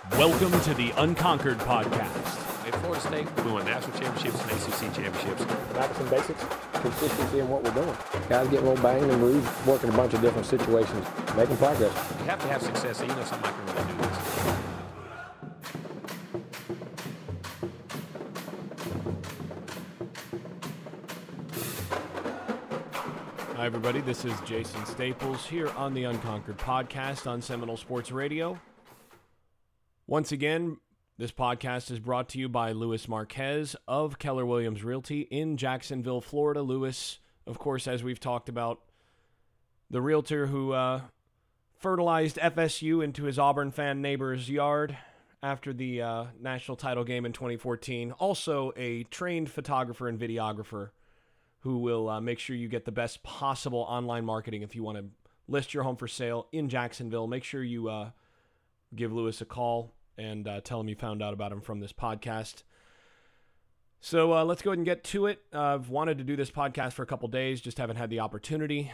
Welcome to the Unconquered Podcast. At Florida State, we won national championships and ACC championships. Back to some basics, consistency in what we're doing. Guys getting a little banged and bruised, working a bunch of different situations, making progress. You have to have success, so you know somebody can really do this. Hi, everybody. This is Jason Staples here on the Unconquered Podcast on Seminole Sports Radio. Once again, this podcast is brought to you by Louis Marquez of Keller Williams Realty in Jacksonville, Florida. Louis, of course, as we've talked about, the realtor who fertilized FSU into his Auburn fan neighbor's yard after the national title game in 2014. Also a trained photographer and videographer who will make sure you get the best possible online marketing if you want to list your home for sale in Jacksonville. Make sure you give Louis a call and tell him you found out about him from this podcast. So let's go ahead and get to it. I've wanted to do this podcast for a couple days, just haven't had the opportunity.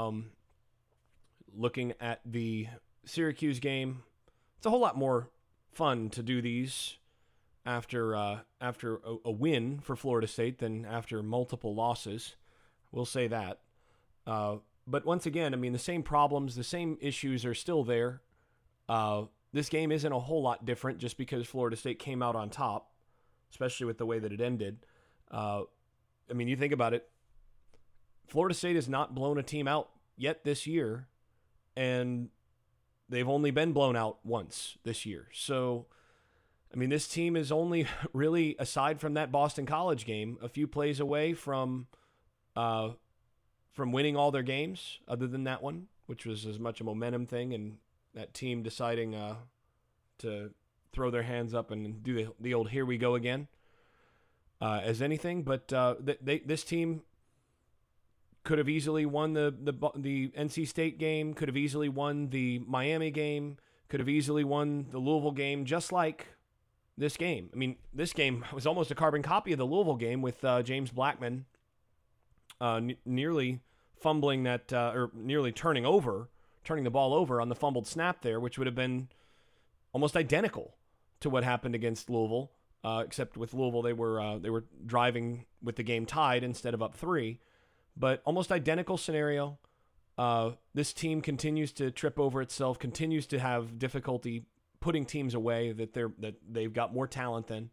Looking at the Syracuse game, it's a whole lot more fun to do these after a win for Florida State than after multiple losses. We'll say that. But once again, I mean, the same problems, the same issues are still there. This game isn't a whole lot different just because Florida State came out on top, especially with the way that it ended. I mean, you think about it, Florida State has not blown a team out yet this year, and they've only been blown out once this year. So, I mean, this team is only really, aside from that Boston College game, a few plays away from winning all their games, other than that one, which was as much a momentum thing and that team deciding to throw their hands up and do the old "here we go again" as anything. But this team could have easily won the NC State game, could have easily won the Miami game, could have easily won the Louisville game, just like this game. I mean, this game was almost a carbon copy of the Louisville game with James Blackman nearly fumbling that, or nearly turning the ball over on the fumbled snap there, which would have been almost identical to what happened against Louisville, except with Louisville they were driving with the game tied instead of up 3. But almost identical scenario. This team continues to trip over itself, continues to have difficulty putting teams away that they've got more talent than.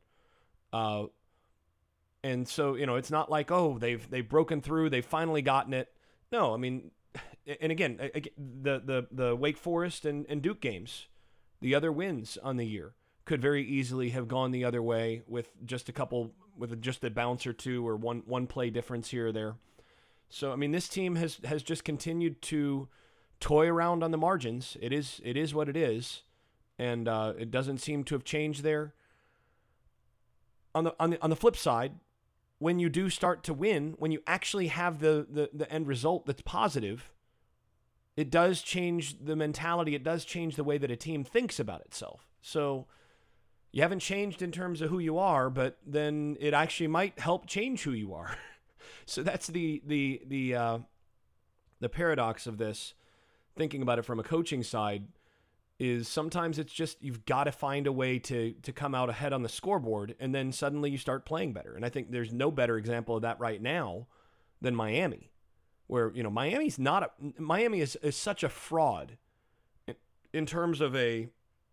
And so, you know, it's not like, oh, they've broken through, they've finally gotten it. No, I mean, and again, the Wake Forest and Duke games, the other wins on the year, could very easily have gone the other way with just a bounce or two or one play difference here or there. So, I mean, this team has just continued to toy around on the margins. It is what it is, and it doesn't seem to have changed there. On the flip side, when you do start to win, when you actually have the end result that's positive, it does change the mentality. It does change the way that a team thinks about itself. So you haven't changed in terms of who you are, but then it actually might help change who you are. So that's the paradox of this, thinking about it from a coaching side, is sometimes it's just you've got to find a way to come out ahead on the scoreboard, and then suddenly you start playing better. And I think there's no better example of that right now than Miami, where, you know, Miami is such a fraud in terms of a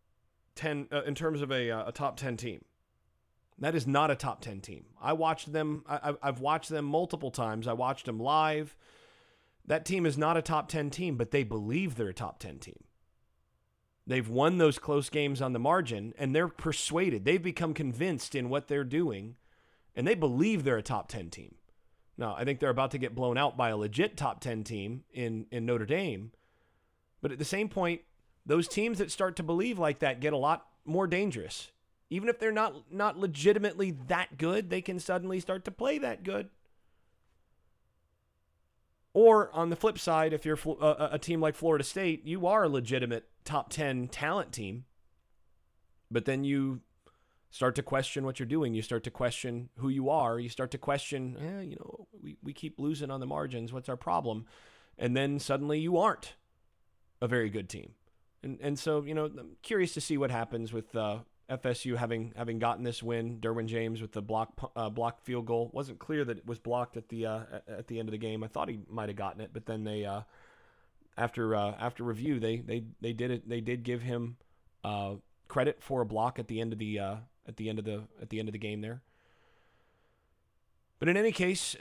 top 10 team. That is not a top 10 team. I watched them. I've watched them multiple times. I watched them live. That team is not a top 10 team, but they believe they're a top 10 team. They've won those close games on the margin, and they're persuaded. They've become convinced in what they're doing, and they believe they're a top 10 team. Now, I think they're about to get blown out by a legit top 10 team in Notre Dame. But at the same point, those teams that start to believe like that get a lot more dangerous. Even if they're not legitimately that good, they can suddenly start to play that good. Or on the flip side, if you're a team like Florida State, you are a legitimate top 10 talent team, but then you start to question what you're doing. You start to question who you are. You start to question, we keep losing on the margins. What's our problem? And then suddenly you aren't a very good team. And so, I'm curious to see what happens with FSU having gotten this win. Derwin James with the blocked field goal. Wasn't clear that it was blocked at the end of the game. I thought he might have gotten it, but then they after review they did it. They did give him credit for a block at the end of the game there. But in any case,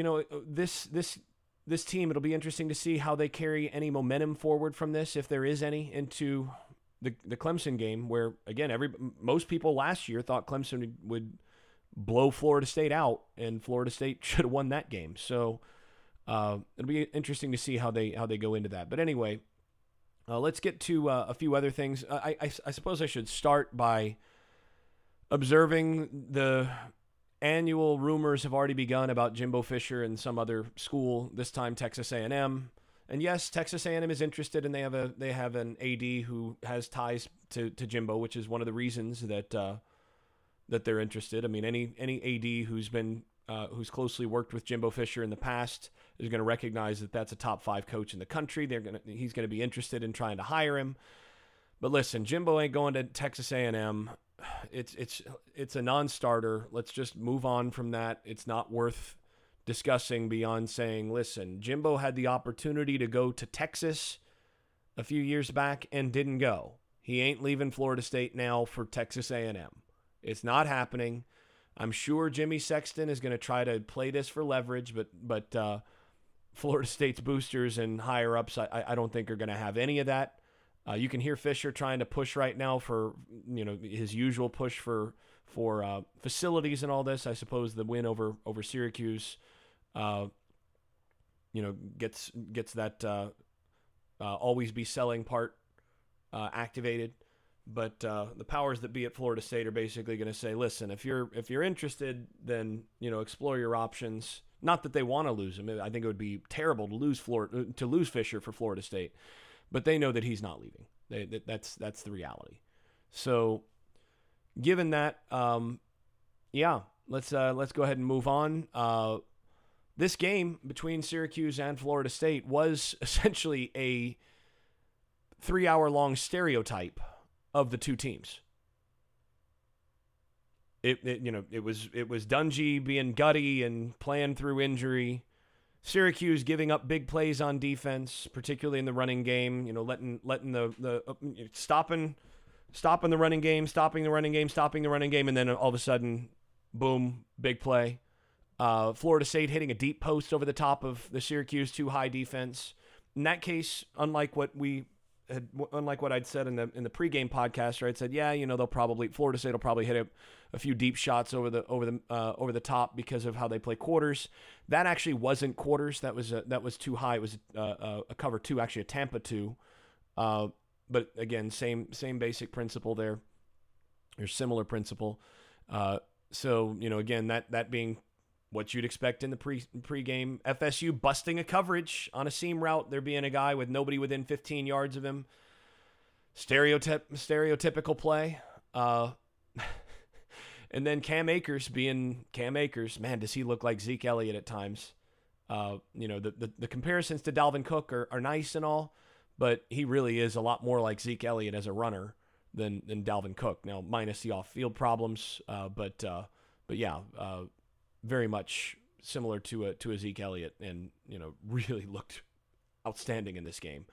this team, it'll be interesting to see how they carry any momentum forward from this, if there is any, into the Clemson game, where, again, most people last year thought Clemson would blow Florida State out, and Florida State should have won that game. So it'll be interesting to see how they go into that. But anyway, let's get to a few other things. I suppose I should start by observing the annual rumors have already begun about Jimbo Fisher and some other school, this time Texas A&M. And yes, Texas A&M is interested, and they have an AD who has ties to Jimbo, which is one of the reasons that they're interested. I mean, any AD who's closely worked with Jimbo Fisher in the past is going to recognize that that's a top 5 coach in the country. He's going to be interested in trying to hire him. But listen, Jimbo ain't going to Texas A&M. It's a non-starter. Let's just move on from that. It's not worth discussing beyond saying, listen, Jimbo had the opportunity to go to Texas a few years back and didn't go. He ain't leaving Florida State now for Texas A&M. It's not happening. I'm sure Jimmy Sexton is going to try to play this for leverage, but Florida State's boosters and higher ups, I don't think are going to have any of that. You can hear Fisher trying to push right now for his usual push for facilities and all this. I suppose the win over Syracuse, gets that always be selling part activated. But the powers that be at Florida State are basically going to say, listen, if you're interested, then explore your options. Not that they want to lose him. I think it would be terrible to lose Fisher for Florida State. But they know that he's not leaving. That's the reality. So, given that, let's go ahead and move on. This game between Syracuse and Florida State was essentially a 3-hour-long stereotype of the two teams. It was Dungy being gutty and playing through injury. Syracuse giving up big plays on defense, particularly in the running game. Letting the stopping the running game, stopping the running game, and then all of a sudden, boom, big play. Florida State hitting a deep post over the top of the Syracuse too high defense. In that case, unlike what I'd said in the pregame podcast, where I'd said, Florida State will probably hit a few deep shots over the top because of how they play quarters. That actually wasn't quarters. That was too high. It was a cover 2, actually a Tampa 2. But again, same basic principle there, or similar principle. So again, that being what you'd expect in the pregame. FSU busting a coverage on a seam route. There being a guy with nobody within 15 yards of him. Stereotypical play. And then Cam Akers being Cam Akers. Man, does he look like Zeke Elliott at times. The comparisons to Dalvin Cook are nice and all, but he really is a lot more like Zeke Elliott as a runner than Dalvin Cook. Now, minus the off-field problems, but yeah, very much similar to a Zeke Elliott, and really looked outstanding in this game.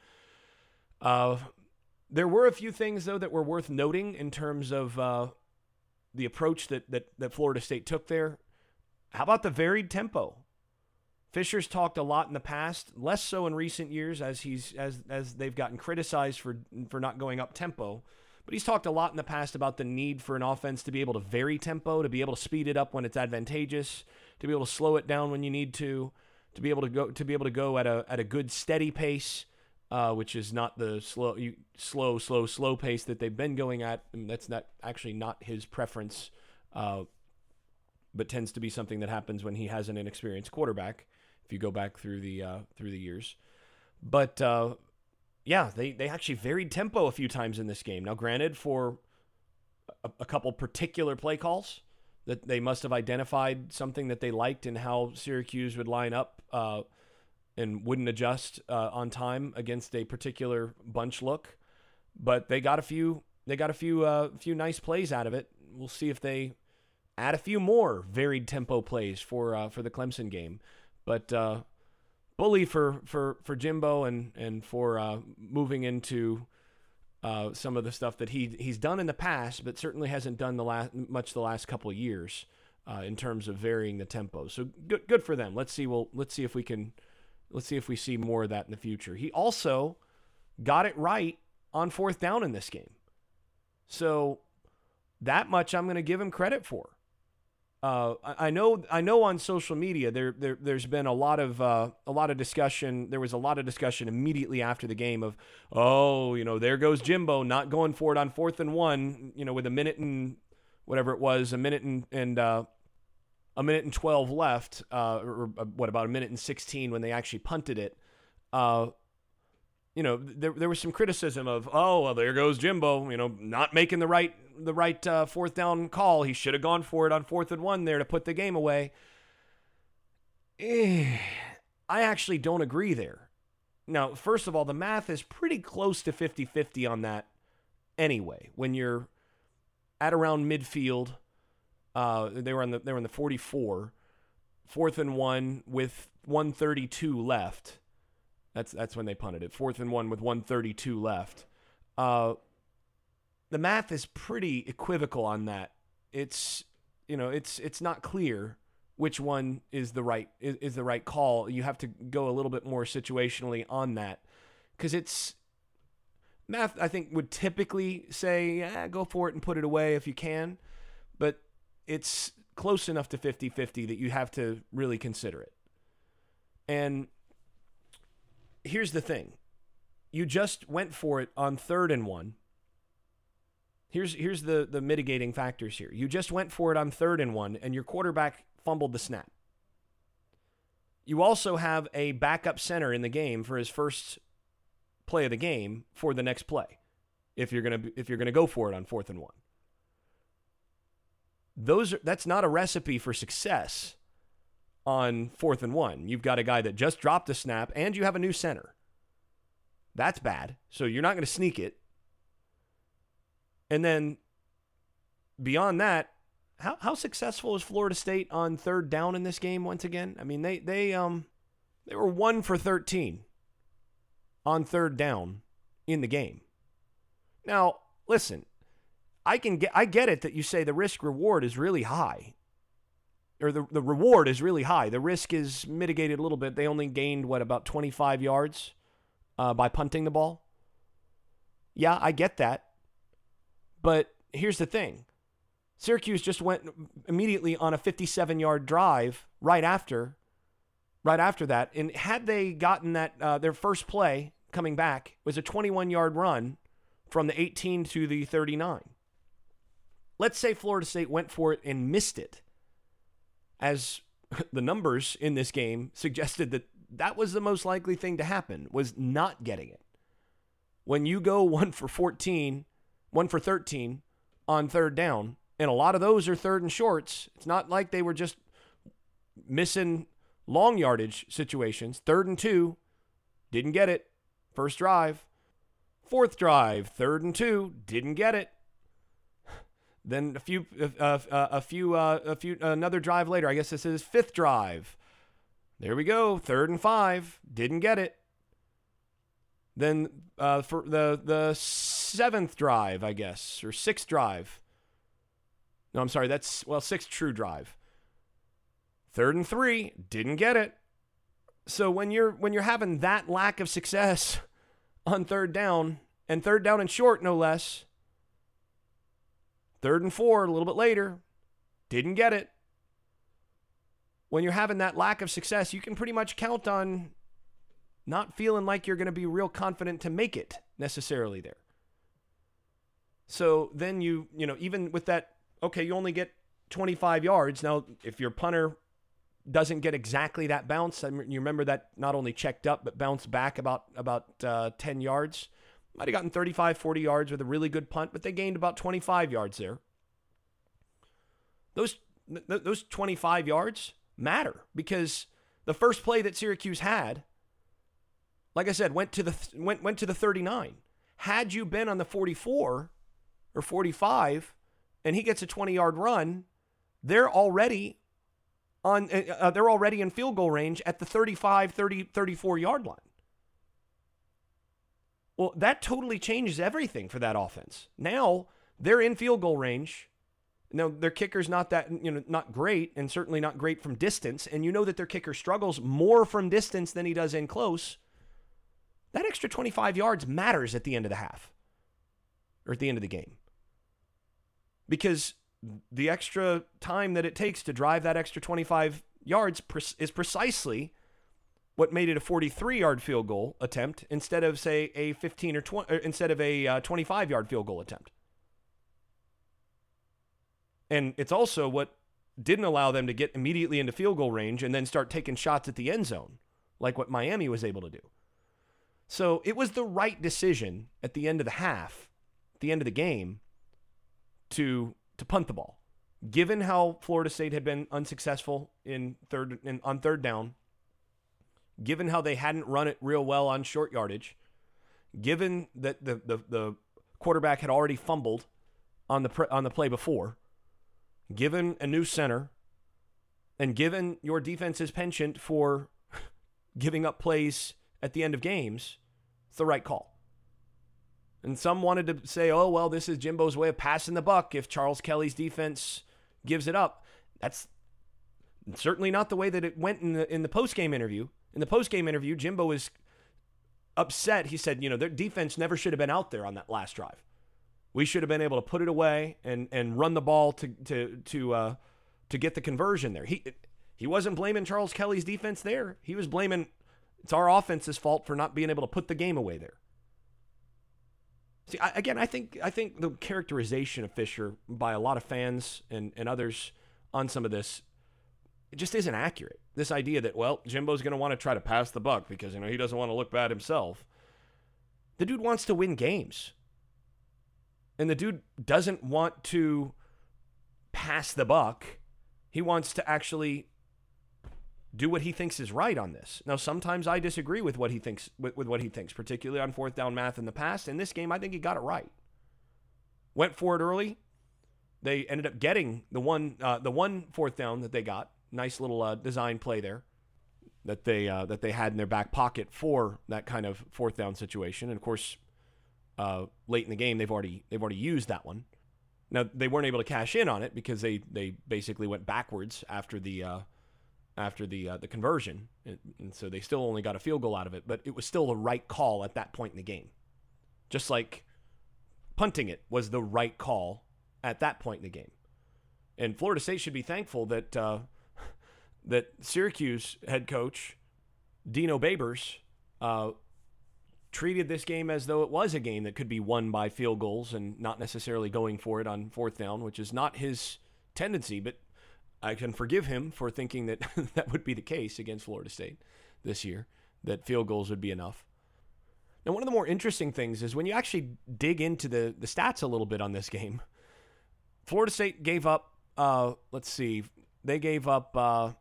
There were a few things though that were worth noting in terms of the approach that Florida State took there. How about the varied tempo? Fisher's talked a lot in the past, less so in recent years as they've gotten criticized for not going up tempo. But he's talked a lot in the past about the need for an offense to be able to vary tempo, to be able to speed it up when it's advantageous, to be able to slow it down when you need to be able to go at a good steady pace, which is not the slow pace that they've been going at. I mean, that's not his preference, but tends to be something that happens when he has an inexperienced quarterback. If you go back through the years, but. Yeah, they actually varied tempo a few times in this game. Now, granted, for a couple particular play calls that they must have identified something that they liked in how Syracuse would line up and wouldn't adjust on time against a particular bunch look. but they got a few few nice plays out of it. We'll see if they add a few more varied tempo plays for the Clemson game. But bully for Jimbo and for moving into some of the stuff that he's done in the past, but certainly hasn't done the last couple of years in terms of varying the tempo. So good for them. Let's see if we see more of that in the future. He also got it right on fourth down in this game. So that much I'm going to give him credit for. I know on social media there's been a lot of discussion. There was a lot of discussion immediately after the game of, there goes Jimbo not going for it on 4th and 1, with a minute and whatever it was, a minute and 12 left, or about a minute and 16 when they actually punted it. There was some criticism of, there goes Jimbo, not making the right fourth down call. He should have gone for it on 4th and 1 there to put the game away. I actually don't agree there. Now, first of all, the math is pretty close to 50-50 on that anyway. When you're at around midfield, they were in the 44, 4th and 1 with 1:32 left. That's when they punted it. 4th and 1 with 1:32 left. The math is pretty equivocal on that. It's not clear which one is the right call. You have to go a little bit more situationally on that, because it's math. I think would typically say, go for it and put it away if you can, but it's close enough to 50-50 that you have to really consider it. And here's the thing. You just went for it on 3rd and 1. Here's the mitigating factors here. You just went for it on 3rd and 1, and your quarterback fumbled the snap. You also have a backup center in the game for his first play of the game for the next play, if you're gonna go for it on 4th and 1. That's not a recipe for success on 4th and 1. You've got a guy that just dropped a snap, and you have a new center. That's bad. So you're not going to sneak it. And then beyond that, how successful is Florida State on 3rd down in this game once again? I mean, they were 1 for 13 on 3rd down in the game. Now, listen, I get it that you say the risk reward is really high. Or the reward is really high. The risk is mitigated a little bit. They only gained, about 25 yards by punting the ball? Yeah, I get that. But here's the thing. Syracuse just went immediately on a 57-yard drive right after that. And had they gotten that, their first play coming back was a 21-yard run from the 18 to the 39. Let's say Florida State went for it and missed it, as the numbers in this game suggested that was the most likely thing to happen, was not getting it. When you go 1 for 13 on 3rd down, and a lot of those are 3rd and shorts, it's not like they were just missing long yardage situations. 3rd and 2, didn't get it. First drive. 4th drive, 3rd and 2, didn't get it. Then another drive later, I guess this is 5th drive. There we go, 3rd and 5, didn't get it. Then for the 7th drive, I guess, or 6th drive. No, I'm sorry, 6th true drive. 3rd and 3, didn't get it. So when you're having that lack of success on 3rd down, and 3rd down and short, no less. 3rd and 4, a little bit later, didn't get it. When you're having that lack of success, you can pretty much count on not feeling like you're going to be real confident to make it necessarily there. So then you even with that, okay, you only get 25 yards. Now, if your punter doesn't get exactly that bounce, you remember that not only checked up, but bounced back about 10 yards. Might have gotten 35, 40 yards with a really good punt, but they gained about 25 yards there. Those 25 yards matter, because the first play that Syracuse had, like I said, went to the 39. Had you been on the 44 or 45 and he gets a 20-yard run, they're already in field goal range at the 35, 30, 34-yard line. Well, that totally changes everything for that offense. Now they're in field goal range. Now their kicker's not great, and certainly not great from distance. And you know that their kicker struggles more from distance than he does in close. That extra 25 yards matters at the end of the half or at the end of the game, because the extra time that it takes to drive that extra 25 yards is precisely what made it a 43-yard field goal attempt instead of, say, a 15 or 20, instead of a 25-yard field goal attempt. And it's also what didn't allow them to get immediately into field goal range and then start taking shots at the end zone, like what Miami was able to do. So it was the right decision at the end of the half, at the end of the game, to punt the ball. Given how Florida State had been unsuccessful on third down, given how they hadn't run it real well on short yardage, given that the quarterback had already fumbled on the play before, given a new center, and given your defense's penchant for giving up plays at the end of games, it's the right call. And some wanted to say, oh, well, this is Jimbo's way of passing the buck if Charles Kelly's defense gives it up. That's certainly not the way that it went in the post-game interview. In the post-game interview, Jimbo was upset. He said, their defense never should have been out there on that last drive. We should have been able to put it away and run the ball to get the conversion there. He wasn't blaming Charles Kelly's defense there. He was blaming it's our offense's fault for not being able to put the game away there. See, I think the characterization of Fisher by a lot of fans and others on some of this, it just isn't accurate. This idea that, well, Jimbo's going to want to try to pass the buck because, he doesn't want to look bad himself. The dude wants to win games. And the dude doesn't want to pass the buck. He wants to actually do what he thinks is right on this. Now, sometimes I disagree with what he thinks, with what he thinks, particularly on fourth down math in the past. In this game, I think he got it right. Went for it early. They ended up getting the one fourth down that they got. Nice little design play there that they had in their back pocket for that kind of fourth down situation. And of course, late in the game, they've already used that one. Now they weren't able to cash in on it because they basically went backwards after the conversion, and so they still only got a field goal out of it. But it was still the right call at that point in the game, just like punting it was the right call at that point in the game. And Florida State should be thankful that that Syracuse head coach Dino Babers treated this game as though it was a game that could be won by field goals and not necessarily going for it on fourth down, which is not his tendency. But I can forgive him for thinking that that would be the case against Florida State this year, that field goals would be enough. Now, one of the more interesting things is when you actually dig into the stats a little bit on this game, Florida State gave up, they gave up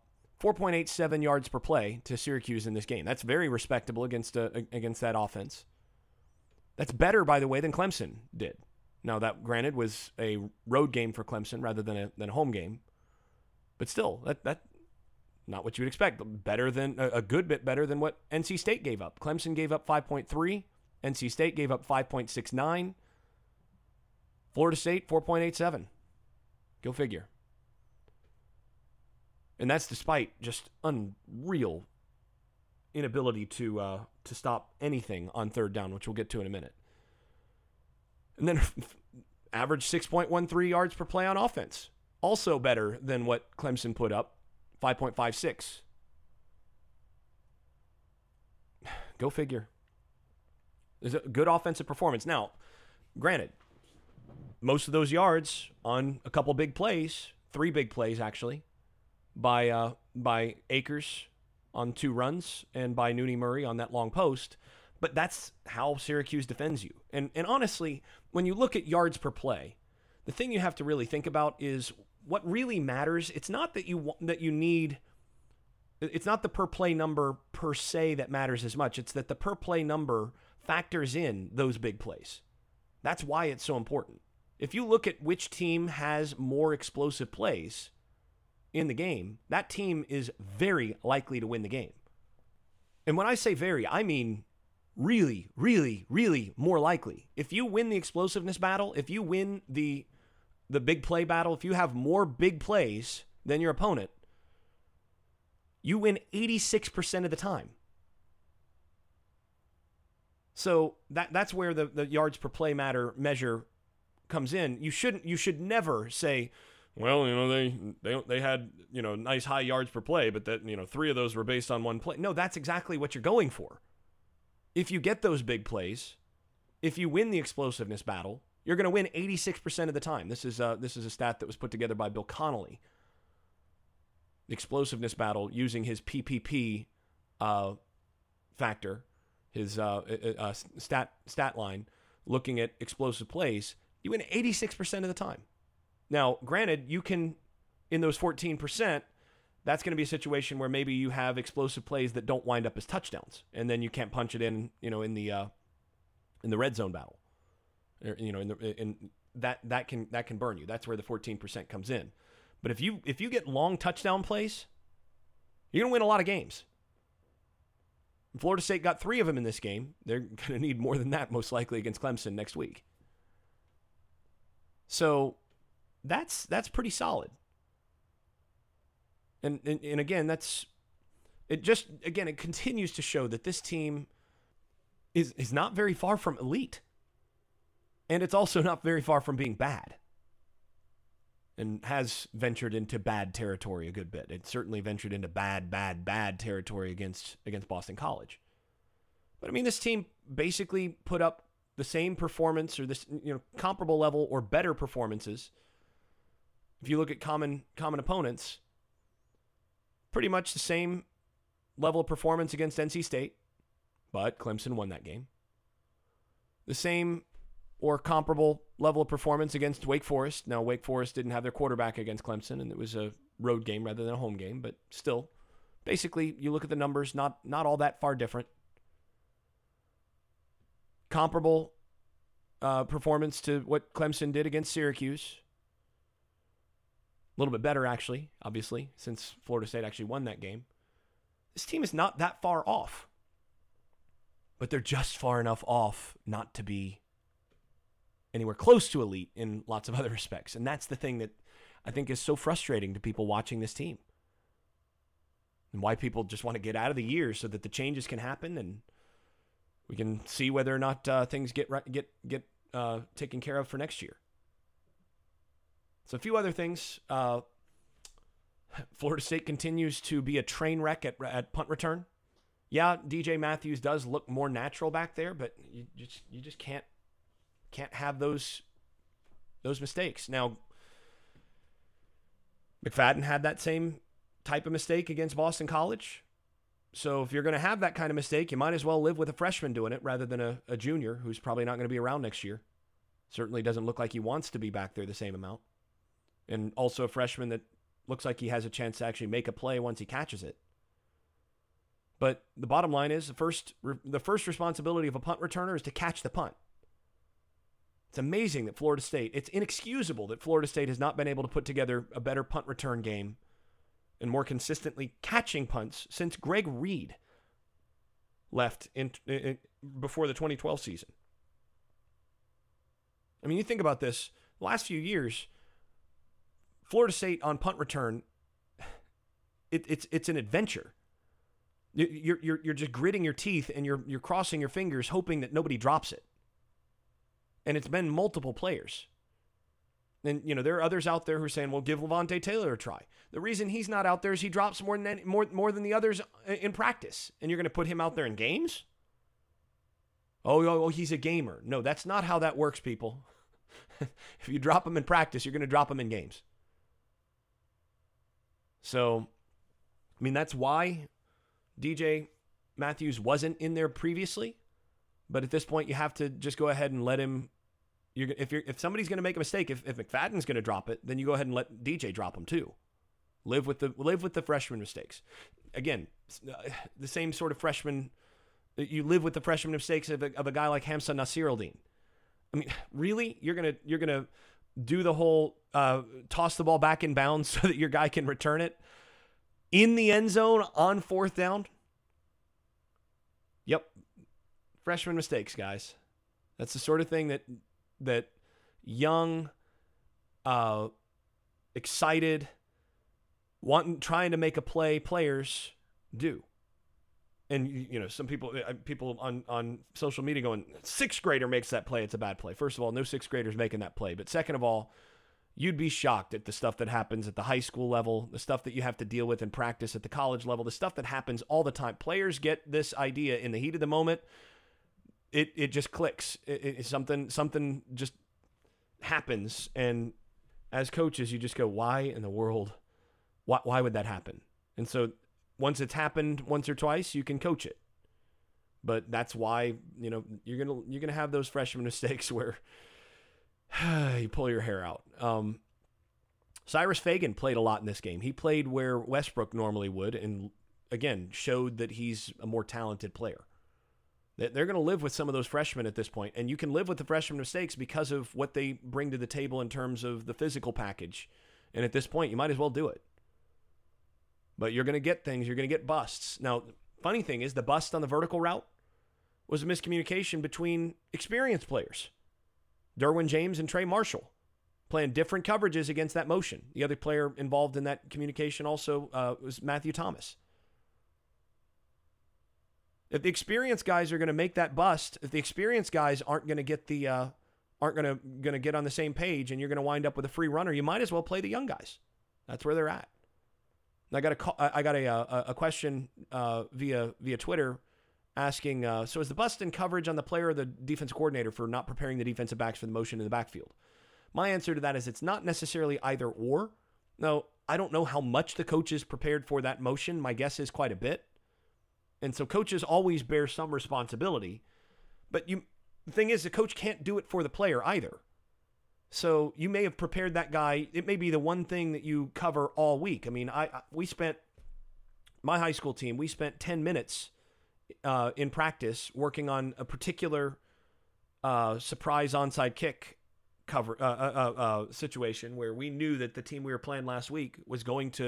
4.87 yards per play to Syracuse in this game. That's very respectable against that offense. That's better, by the way, than Clemson did. Now, that, granted, was a road game for Clemson rather than a home game. But still, that not what you would expect. Better than a good bit better than what NC State gave up. Clemson gave up 5.3. NC State gave up 5.69. Florida State 4.87. Go figure. And that's despite just unreal inability to stop anything on third down, which we'll get to in a minute. And then average 6.13 yards per play on offense. Also better than what Clemson put up, 5.56. Go figure. It's a good offensive performance. Now, granted, most of those yards on a couple big plays, 3 big plays actually, by Akers on 2 runs and by Nooney Murray on that long post. But that's how Syracuse defends you. And honestly, when you look at yards per play, the thing you have to really think about is what really matters. It's not that you need. It's not the per play number per se that matters as much. It's that the per play number factors in those big plays. That's why it's so important. If you look at which team has more explosive plays in the game, that team is very likely to win the game. And when I say very, I mean really, really, really more likely. If you win the explosiveness battle, if you win the big play battle, if you have more big plays than your opponent, you win 86% of the time. So that's where the yards per play measure comes in. You should never say, well, they had, nice high yards per play, but that, 3 of those were based on one play. No, that's exactly what you're going for. If you get those big plays, if you win the explosiveness battle, you're going to win 86% of the time. This is a stat that was put together by Bill Connolly. The explosiveness battle using his PPP factor, his stat line, looking at explosive plays, you win 86% of the time. Now, granted, you can, in those 14%, that's going to be a situation where maybe you have explosive plays that don't wind up as touchdowns, and then you can't punch it in the red zone battle. That can burn you. That's where the 14% comes in. But if you get long touchdown plays, you're going to win a lot of games. Florida State got 3 of them in this game. They're going to need more than that, most likely, against Clemson next week. So that's pretty solid. And again, it continues to show that this team is not very far from elite. And it's also not very far from being bad. And has ventured into bad territory a good bit. It certainly ventured into bad territory against Boston College. But I mean, this team basically put up the same performance or this comparable level or better performances. If you look at common opponents, pretty much the same level of performance against NC State, but Clemson won that game. The same or comparable level of performance against Wake Forest. Now, Wake Forest didn't have their quarterback against Clemson, and it was a road game rather than a home game, but still, basically, you look at the numbers, not all that far different. Comparable performance to what Clemson did against Syracuse. A little bit better, actually, obviously, since Florida State actually won that game. This team is not that far off, but they're just far enough off not to be anywhere close to elite in lots of other respects. And that's the thing that I think is so frustrating to people watching this team. And why people just want to get out of the year so that the changes can happen and we can see whether or not things get taken care of for next year. So a few other things. Florida State continues to be a train wreck at punt return. Yeah, DJ Matthews does look more natural back there, but you just can't have those mistakes. Now, McFadden had that same type of mistake against Boston College. So if you're going to have that kind of mistake, you might as well live with a freshman doing it rather than a junior who's probably not going to be around next year. Certainly doesn't look like he wants to be back there the same amount. And also a freshman that looks like he has a chance to actually make a play once he catches it. But the bottom line is the first responsibility of a punt returner is to catch the punt. It's amazing that Florida State, it's inexcusable that Florida State has not been able to put together a better punt return game and more consistently catching punts since Greg Reed left before the 2012 season. I mean, you think about this, the last few years, Florida State on punt return, it's an adventure. You're just gritting your teeth and you're crossing your fingers hoping that nobody drops it. And it's been multiple players. And, there are others out there who are saying, well, give Levante Taylor a try. The reason he's not out there is he drops more than the others in practice. And you're going to put him out there in games? Oh, he's a gamer. No, that's not how that works, people. If you drop him in practice, you're going to drop him in games. So, I mean, that's why DJ Matthews wasn't in there previously. But at this point, you have to just go ahead and let him. If somebody's going to make a mistake, if McFadden's going to drop it, then you go ahead and let DJ drop him too. Live with the freshman mistakes. Again, the same sort of freshman You live with the freshman mistakes of a guy like Hamza Nasir-Eldin. I mean, really? You're gonna do the whole toss the ball back in bounds so that your guy can return it in the end zone on 4th down? Yep. Freshman mistakes, guys. That's the sort of thing that young, excited, trying to make a play players do. And, some people on social media going, 6th grader makes that play, it's a bad play. First of all, no 6th grader's making that play. But second of all, you'd be shocked at the stuff that happens at the high school level, the stuff that you have to deal with in practice at the college level, the stuff that happens all the time. Players get this idea in the heat of the moment. It just clicks. Something just happens. And as coaches, you just go, why in the world? Why would that happen? And so once it's happened once or twice, you can coach it. But that's why, you're gonna have those freshman mistakes where you pull your hair out. Cyrus Fagan played a lot in this game. He played where Westbrook normally would, and again showed that he's a more talented player. They're going to live with some of those freshmen at this point, and you can live with the freshman mistakes because of what they bring to the table in terms of the physical package. And at this point, you might as well do it. But you're going to get things. You're going to get busts. Now, funny thing is, the bust on the vertical route was a miscommunication between experienced players. Derwin James and Trey Marshall playing different coverages against that motion. The other player involved in that communication also was Matthew Thomas. If the experienced guys are going to make that bust, if the experienced guys aren't going to get going to get on the same page, and you're going to wind up with a free runner, you might as well play the young guys. That's where they're at. I got a question via Twitter asking, so is the bust in coverage on the player or the defense coordinator for not preparing the defensive backs for the motion in the backfield? My answer to that is it's not necessarily either or. No, I don't know how much the coaches prepared for that motion. My guess is quite a bit. And so coaches always bear some responsibility. But the thing is, the coach can't do it for the player either. So you may have prepared that guy. It may be the one thing that you cover all week. I mean, my high school team, we spent 10 minutes in practice working on a particular surprise onside kick situation where we knew that the team we were playing last week was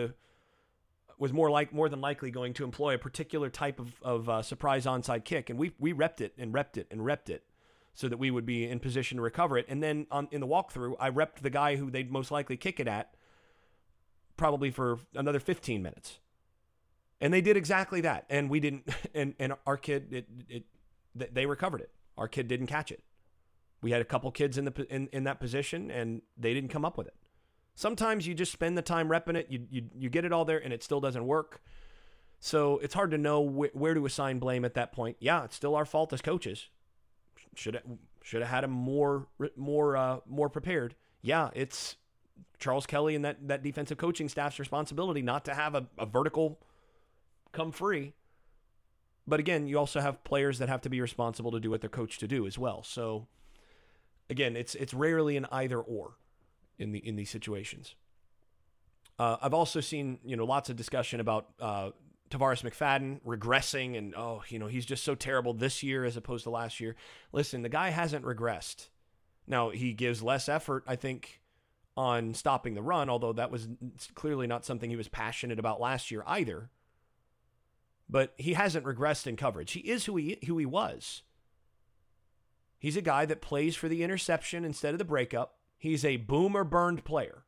more than likely going to employ a particular type of surprise onside kick, and we repped it and repped it and repped it so that we would be in position to recover it. And then in the walkthrough, I repped the guy who they'd most likely kick it at probably for another 15 minutes. And they did exactly that. And we didn't, and our kid, they recovered it. Our kid didn't catch it. We had a couple kids in that position, and they didn't come up with it. Sometimes you just spend the time repping it, you get it all there, and it still doesn't work. So it's hard to know where to assign blame at that point. Yeah, it's still our fault as coaches. Should have had him more prepared. Yeah, it's Charles Kelly and that defensive coaching staff's responsibility not to have a vertical come free. But again, you also have players that have to be responsible to do what they're coached to do as well. So again, it's rarely an either or in these situations. I've also seen lots of discussion about Tavares McFadden regressing and he's just so terrible this year as opposed to last year. Listen, the guy hasn't regressed. Now he gives less effort, I think, on stopping the run, although that was clearly not something he was passionate about last year either. But he hasn't regressed in coverage. He is who he was. He's a guy that plays for the interception instead of the breakup. He's a boom or burned player.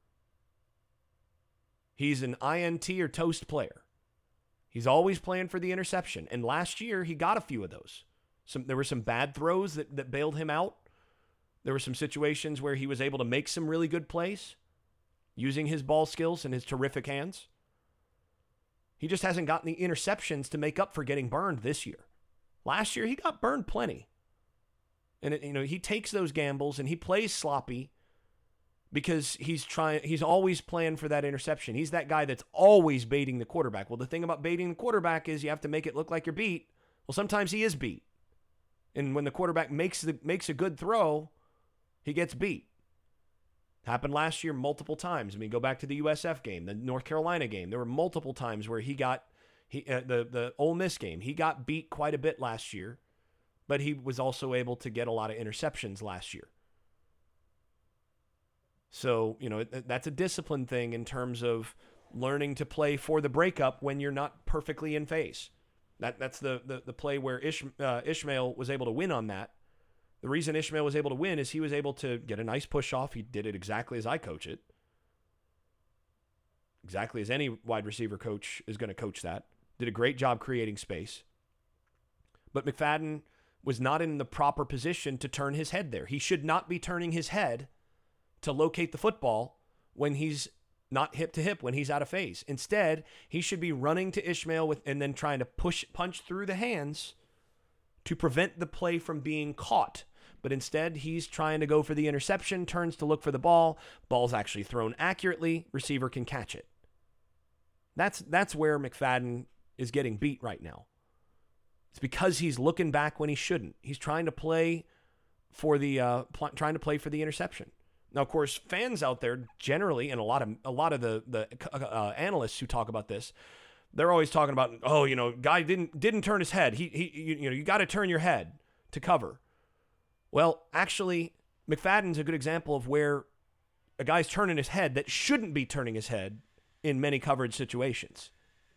He's an INT or toast player. He's always playing for the interception. And last year, he got a few of those. There were some bad throws that bailed him out. There were some situations where he was able to make some really good plays using his ball skills and his terrific hands. He just hasn't gotten the interceptions to make up for getting burned this year. Last year, he got burned plenty. And he takes those gambles and he plays sloppy because he's always playing for that interception. He's that guy that's always baiting the quarterback. Well, the thing about baiting the quarterback is you have to make it look like you're beat. Well, sometimes he is beat. And when the quarterback makes a good throw, he gets beat. Happened last year multiple times. I mean, go back to the USF game, the North Carolina game. There were multiple times where he got The Ole Miss game, he got beat quite a bit last year, but he was also able to get a lot of interceptions last year. So, that's a discipline thing in terms of learning to play for the breakup when you're not perfectly in phase. That's the play where Ishmael was able to win on that. The reason Ishmael was able to win is he was able to get a nice push off. He did it exactly as I coach it. Exactly as any wide receiver coach is going to coach that. Did a great job creating space. But McFadden was not in the proper position to turn his head there. He should not be turning his head to locate the football when he's not hip to hip, when he's out of phase. Instead, he should be running to Ishmael and then trying to punch through the hands to prevent the play from being caught. But instead, he's trying to go for the interception, turns to look for the ball. Ball's actually thrown accurately. Receiver can catch it. That's where McFadden is getting beat right now. It's because he's looking back when he shouldn't. He's trying to play for the interception. Now, of course, fans out there generally, and a lot of the analysts who talk about this, they're always talking about, guy didn't turn his head. You got to turn your head to cover. Well, actually, McFadden's a good example of where a guy's turning his head that shouldn't be turning his head in many coverage situations.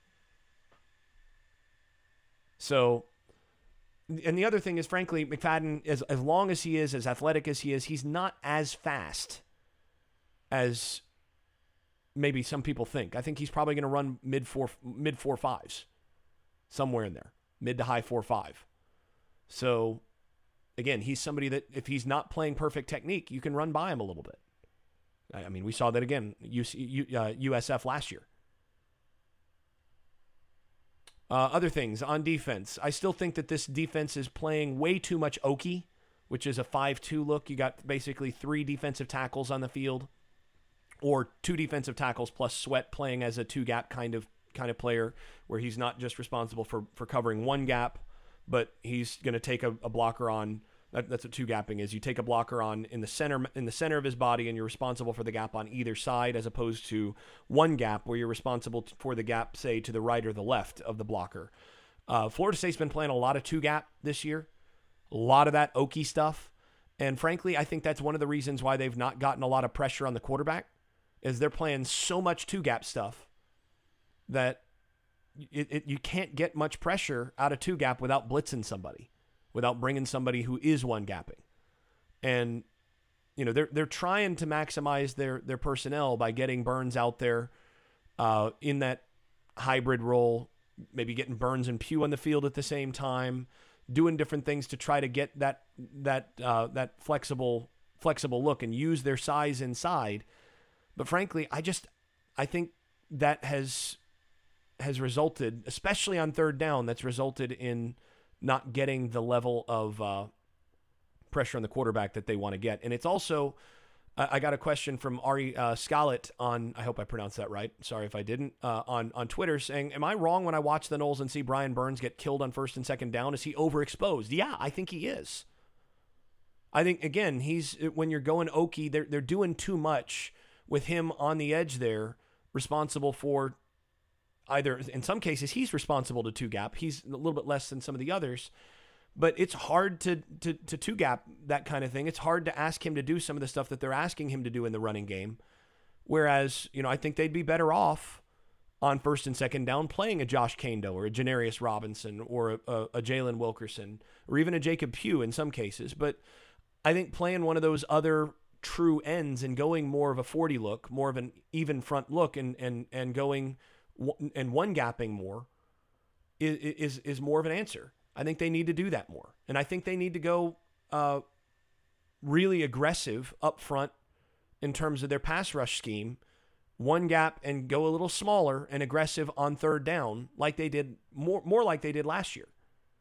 So, and the other thing is, frankly, McFadden, as long as he is, as athletic as he is, he's not as fast as maybe some people think. I think he's probably going to run mid 4.5s, somewhere in there, mid to high 4.5. So, again, he's somebody that if he's not playing perfect technique, you can run by him a little bit. I mean, we saw that again, USF last year. Other things on defense. I still think that this defense is playing way too much Okie, which is a 5-2 look. You got basically 3 defensive tackles on the field, or 2 defensive tackles plus Sweat playing as a 2-gap kind of player, where he's not just responsible for covering one gap, but he's going to take a blocker on. That's what 2-gapping is. You take a blocker on in the center of his body, and you're responsible for the gap on either side, as opposed to one gap where you're responsible for the gap, say, to the right or the left of the blocker. Florida State's been playing a lot of 2-gap this year, a lot of that Okie stuff, and frankly, I think that's one of the reasons why they've not gotten a lot of pressure on the quarterback, is they're playing so much 2-gap stuff that you can't get much pressure out of 2-gap without blitzing somebody, without bringing somebody who is 1-gapping. And, they're trying to maximize their personnel by getting Burns out there in that hybrid role, maybe getting Burns and Pugh on the field at the same time, doing different things to try to get that flexible look and use their size inside. But frankly, I think that has resulted, especially on third down, that's resulted in not getting the level of pressure on the quarterback that they want to get. And it's also, I got a question from Ari Scarlett on, I hope I pronounced that right, sorry if I didn't, on Twitter, saying, am I wrong when I watch the Noles and see Brian Burns get killed on first and second down? Is he overexposed? Yeah, I think he is. I think, again, when you're going Okie, they're doing too much with him on the edge there, responsible for either, in some cases, he's responsible to 2-gap. He's a little bit less than some of the others. But it's hard to 2-gap that kind of thing. It's hard to ask him to do some of the stuff that they're asking him to do in the running game. Whereas, I think they'd be better off on first and second down playing a Josh Kando or a Janarius Robinson or a Jalen Wilkerson or even a Jacob Pugh in some cases. But I think playing one of those other true ends and going more of a 40 look, more of an even front look and going and 1-gapping more is more of an answer. I think they need to do that more. And I think they need to go really aggressive up front in terms of their pass rush scheme, 1-gap and go a little smaller and aggressive on third down like they did, more like they did last year.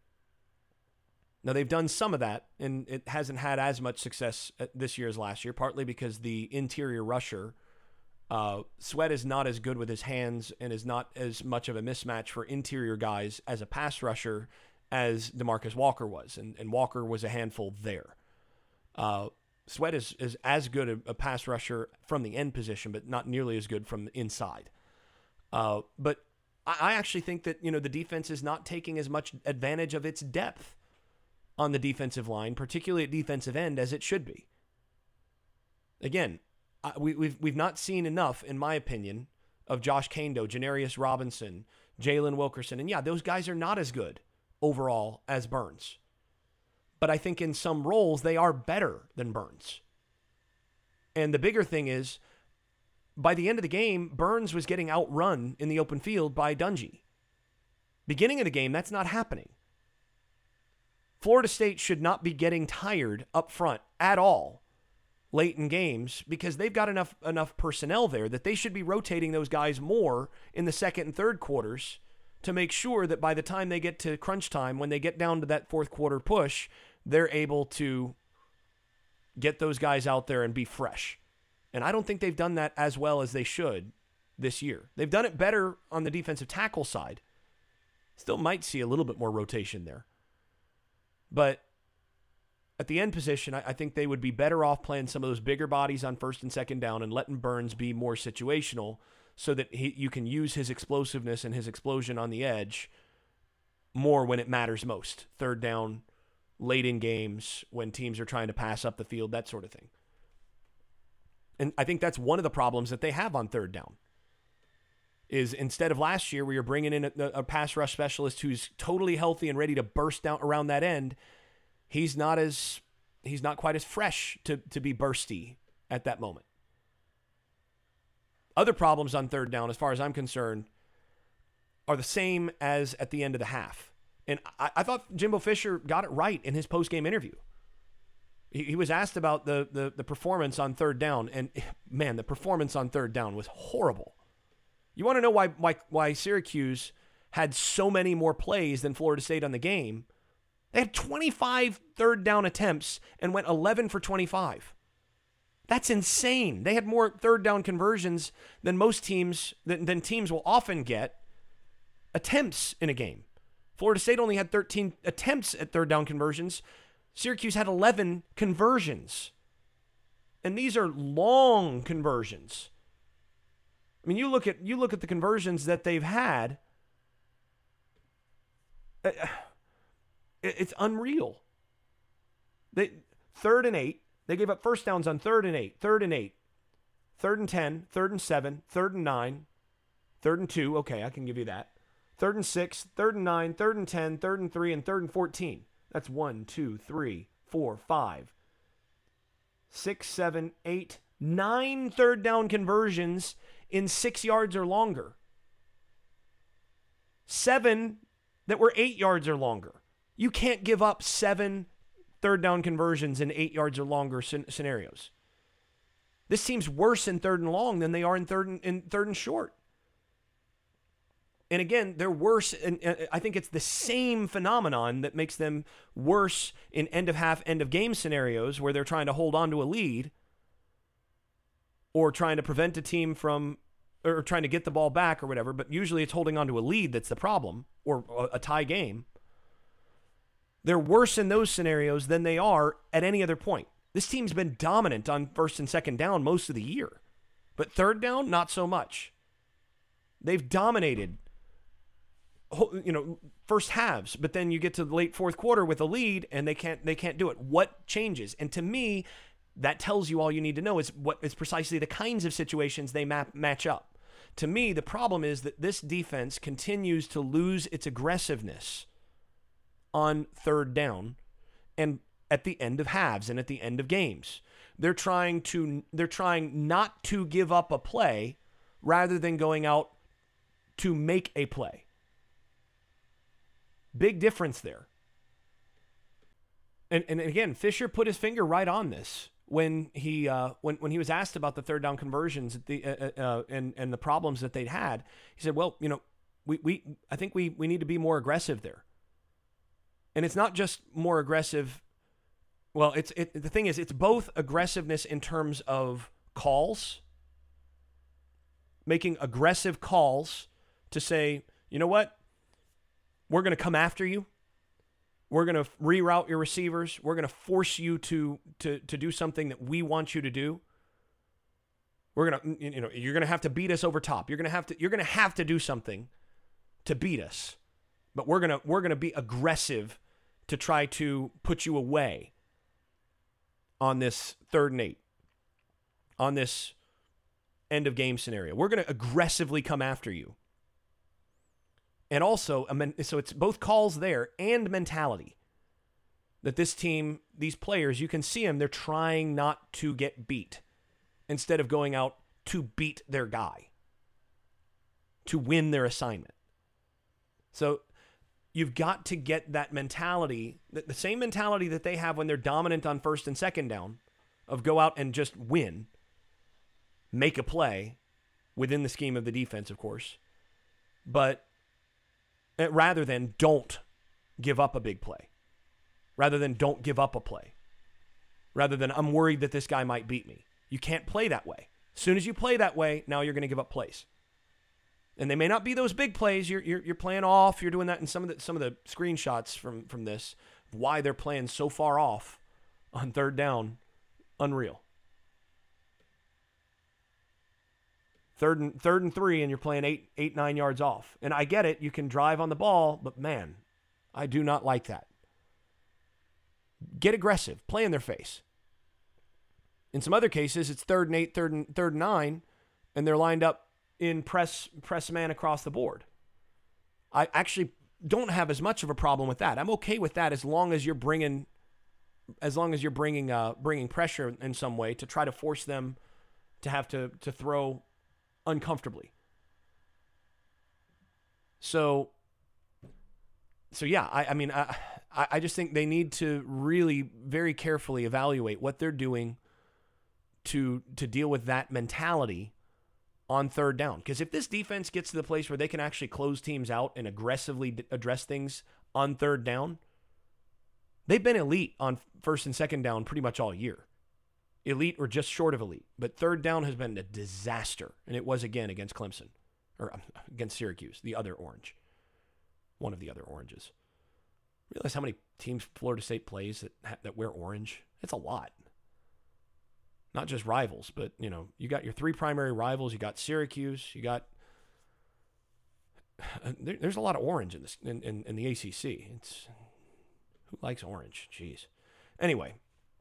Now, they've done some of that, and it hasn't had as much success this year as last year, partly because the interior rusher, Sweat, is not as good with his hands and is not as much of a mismatch for interior guys as a pass rusher as DeMarcus Walker was, and Walker was a handful there. Sweat is as good a pass rusher from the end position, but not nearly as good from the inside. But I actually think that, the defense is not taking as much advantage of its depth on the defensive line, particularly at defensive end, as it should be. Again, we've not seen enough, in my opinion, of Josh Kando, Janarius Robinson, Jalen Wilkerson. And yeah, those guys are not as good overall as Burns. But I think in some roles, they are better than Burns. And the bigger thing is, by the end of the game, Burns was getting outrun in the open field by Dungy. Beginning of the game, that's not happening. Florida State should not be getting tired up front at all late in games because they've got enough personnel there that they should be rotating those guys more in the second and third quarters to make sure that by the time they get to crunch time, when they get down to that fourth quarter push, they're able to get those guys out there and be fresh. And I don't think they've done that as well as they should this year. They've done it better on the defensive tackle side. Still might see a little bit more rotation there. But at the end position, I think they would be better off playing some of those bigger bodies on first and second down and letting Burns be more situational so that you can use his explosiveness and his explosion on the edge more when it matters most. Third down, late in games, when teams are trying to pass up the field, that sort of thing. And I think that's one of the problems that they have on third down. Is instead of last year where you're bringing in a pass rush specialist who's totally healthy and ready to burst down around that end, he's not quite as fresh to be bursty at that moment. Other problems on third down, as far as I'm concerned, are the same as at the end of the half. And I thought Jimbo Fisher got it right in his post-game interview. He was asked about the performance on third down, and man, the performance on third down was horrible. You want to know why Syracuse had so many more plays than Florida State on the game? They had 25 third down attempts and went 11 for 25. That's insane. They had more third down conversions than most teams, than teams will often get attempts in a game. Florida State only had 13 attempts at third down conversions. Syracuse had 11 conversions. And these are long conversions. I mean, you look at the conversions that they've had. It's unreal. Third and 8. They gave up first downs on 3rd and 8, 3rd and 8, 3rd and 10, 3rd and 7, 3rd and 9, 3rd and 2. Okay, I can give you that. 3rd and 6, 3rd and 9, 3rd and 10, 3rd and 3, and 3rd and 14. That's 1, 2, 3, 4, 5, 6, 7, 8, 9 third down conversions in 6 yards or longer. 7 that were 8 yards or longer. You can't give up 7 third down conversions in 8 yards or longer scenarios. This seems worse in third and long than they are in third and short. And again, they're worse, and I think it's the same phenomenon that makes them worse in end of half, end of game scenarios where they're trying to hold on to a lead or trying to prevent a team from, or trying to get the ball back or whatever, but usually it's holding on to a lead that's the problem, or a tie game. They're worse in those scenarios than they are at any other point. This team's been dominant on first and second down most of the year, but third down, not so much. They've dominated, first halves, but then you get to the late fourth quarter with a lead and they can't do it. What changes? And to me, that tells you all you need to know is what is precisely the kinds of situations they match up. To me, the problem is that this defense continues to lose its aggressiveness on third down and at the end of halves and at the end of games. They're trying not to give up a play rather than going out to make a play. Big difference there. And again, Fisher put his finger right on this when he was asked about the third down conversions at the and the problems that they'd had. He said, "Well, I think we need to be more aggressive there." And it's not just more aggressive. Well, the thing is, it's both aggressiveness in terms of calls, making aggressive calls to say, you know what? We're going to come after you. We're going to reroute your receivers. We're going to force you to do something that we want you to do. We're going to, you're going to have to beat us over top. You're going to have to do something to beat us, but we're gonna be aggressive to try to put you away on this 3rd and 8, on this end of game scenario. We're going to aggressively come after you. And also, so it's both calls there and mentality that this team, these players, you can see them, they're trying not to get beat instead of going out to beat their guy, to win their assignment. So you've got to get that mentality, the same mentality that they have when they're dominant on 1st and 2nd down, of go out and just win, make a play within the scheme of the defense, of course, but rather than don't give up a big play, rather than don't give up a play, rather than I'm worried that this guy might beat me. You can't play that way. As soon as you play that way, now you're going to give up plays. And they may not be those big plays. You're playing off. You're doing that in some of the screenshots from this, why they're playing so far off on 3rd down. Unreal. 3rd and 3, and you're playing 9 yards off. And I get it. You can drive on the ball, but man, I do not like that. Get aggressive. Play in their face. In some other cases, it's 3rd and 8, 3rd and 9, and they're lined up in press man across the board. I actually don't have as much of a problem with that. I'm okay with that as long as you're bringing pressure in some way to try to force them to have to throw uncomfortably. So yeah, I just think they need to really very carefully evaluate what they're doing to deal with that mentality on 3rd down. Because if this defense gets to the place where they can actually close teams out and aggressively address things on 3rd down, they've been elite on 1st and 2nd down pretty much all year. Elite or just short of elite. But 3rd down has been a disaster. And it was again against Clemson. Or against Syracuse, the other orange. One of the other oranges. Realize how many teams Florida State plays that wear orange? It's a lot. Not just rivals, but, you got your 3 primary rivals. You got Syracuse. You got... There's a lot of orange in this in the ACC. It's... Who likes orange? Jeez. Anyway,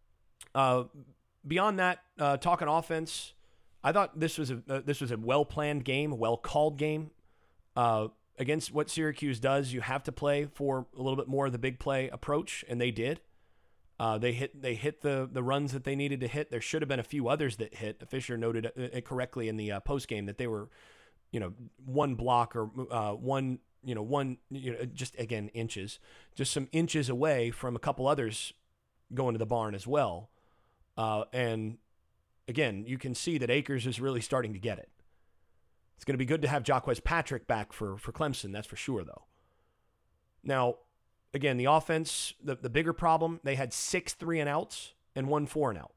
beyond that, talking offense, I thought this was a well-planned game, a well-called game. Against what Syracuse does, you have to play for a little bit more of the big play approach, and they did. They hit the runs that they needed to hit. There should have been a few others that hit. Fisher noted it correctly in the post game that they were, one block or one, just again inches, just some inches away from a couple others going to the barn as well. And again, you can see that Akers is really starting to get it. It's going to be good to have Jaquez Patrick back for Clemson. That's for sure, though. Now, again, the offense, the bigger problem, they had 6 3-and-outs and 1 4-and-out.